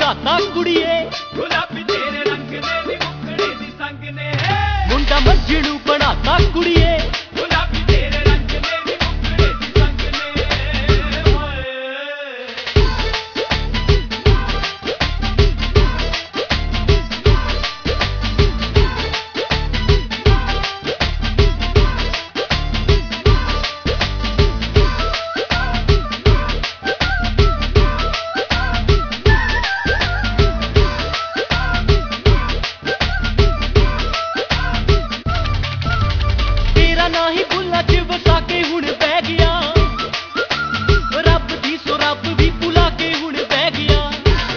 ਭੁਲਾਤਾ ਕੁੜੀਏ ਗੁਲਾਬੀ ਤੇਰੇ ਰੰਗ ਨੇ ਨੀ ਮੁਖੜੇ ਦੀ ਸੰਗ ਨੇ ਮੁੰਡਾ ਮੱਝਣੂ ਬਣਾਤਾ ਕੁੜੀਏ ਗੁਲਾਬੀ ਤੇਰੇ ਰੰਗ ਨੇ ਨੀ ਮੁਖੜੇ ਦੀ ਸੰਗ ਨੇ ਓਏ ਨਾ ਹੀ ਬੁੱਲਾਂ 'ਚ ਵਸਾ ਕੇ ਹੁਣ ਬਹਿ ਗਿਆ ਰੱਬ ਦੀ ਸੋ ਰੱਬ ਵੀ ਭੁਲਾ ਕੇ ਹੁਣ ਬਹਿ ਗਿਆ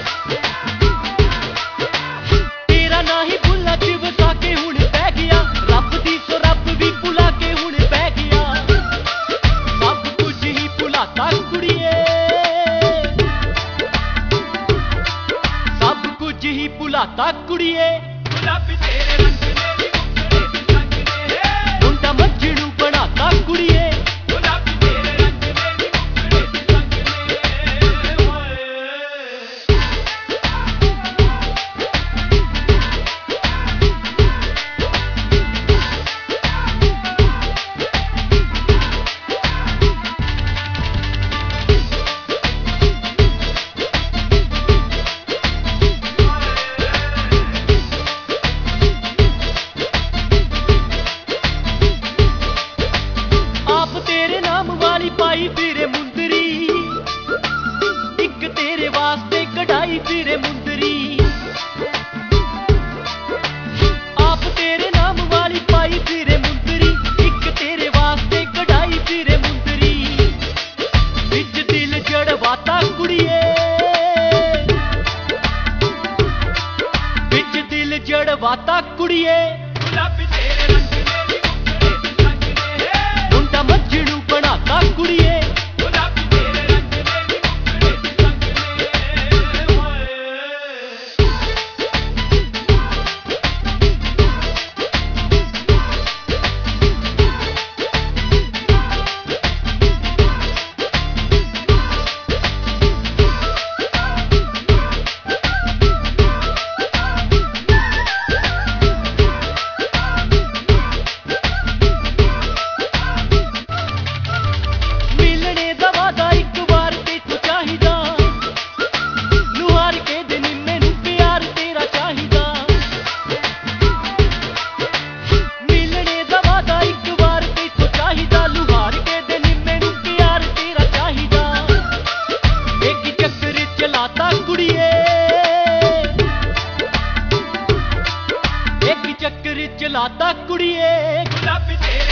ਤੇਰਾ ਨਾ ਹੀ ਬੁੱਲਾਂ 'ਚ ਵਸਾ ਕੇ ਹੁਣ ਬਹਿ ਗਿਆ ਰੱਬ ਦੀ ਸੋ ਰੱਬ ਵੀ ਭੁਲਾ ਕੇ ਹੁਣ ਬਹਿ ਗਿਆ ਸਭ ਕੁਝ ਹੀ ਭੁਲਾਤਾ ਕੁੜੀਏ ਸਭ ਕੁਝ ਹੀ ਭੁਲਾਤਾ ਕੁੜੀਏ ਗੁਲਾਬੀ ਤੇਰੇ ਰੰਗ ਨੇ ਨੀ ਮੁਖੜੇ ਦੀ ਸੰਗ ਨੇ ਮੁੰਡਾ ਮੱਝਣੂ ਬਣਾਤਾ ਕੁੜੀਏ ਗੁਲਾਬੀ ਤੇਰੇ ਰੰਗ ਨੇ ਨੀ ਮੁਖੜੇ ਦੀ ਸੰਗ ਨੇ ਓਏ ਆਪ ਤੇਰੇ ਨਾਮ ਵਾਲੀ ਪਾਈ ਫਿਰੇ ਮੁੰਦਰੀ ਇੱਕ ਤੇਰੇ ਵਾਸਤੇ ਕਢਾਈ ਫਿਰੇ ਮੁੰਦਰੀ ਆਪ ਤੇਰੇ ਨਾਮ ਵਾਲੀ ਪਾਈ ਫਿਰੇ ਮੁੰਦਰੀ ਇੱਕ ਤੇਰੇ ਵਾਸਤੇ ਕਢਾਈ ਫਿਰੇ ਮੁੰਦਰੀ ਵਿੱਚ ਦਿਲ ਜੜਵਾਤਾ ਕੁੜੀਏ ਵਿੱਚ ਦਿਲ ਜੜਵਾਤਾ ਕੁੜੀਏ ਗੁਲਾਬੀ ਤੇਰੇ ਰੰਗ ਨੇ ਨੀ ਮੁਖੜੇ ਦੀ ਸੰਗ ਨੇ ਮੁੰਡਾ ਮੱਝਣੂ ਬਣਾਤਾ ਕੁੜੀਏ ਗੁਲਾਬੀ ਤੇਰੇ ਰੰਗ ਨੇ ਨੀ ਮੁਖੜੇ ਦੀ ਸੰਗ ਨੇ ਓਏ ਮਿਲਣੇ ਦਾ ਵਾਦਾ ਇੱਕ ਵਾਰ ਤੈਨੂੰ ਚਾਹੀਦਾ ਲੁਹਾਰ ਕੇ ਦੇ ਨੀ ਮੈਨੂੰ ਪਿਆਰ ਤੇਰਾ ਚਾਹੀਦਾ ਮਿਲਣੇ ਦਾ ਵਾਦਾ ਇੱਕ ਵਾਰ ਤੈਨੂੰ ਚਾਹੀਦਾ ਲੁਹਾਰ ਕੇ ਦੇ ਨੀ ਮੈਨੂੰ ਪਿਆਰ ਤੇਰਾ ਚਾਹੀਦਾ ਇੱਕ ਚੱਕਰ ਚਲਾਤਾ ਕੁੜੀਏ ਇੱਕ ਚੱਕਰ ਚਲਾਤਾ ਕੁੜੀਏ ਗੁਲਾਬੀ ਤੇਰੇ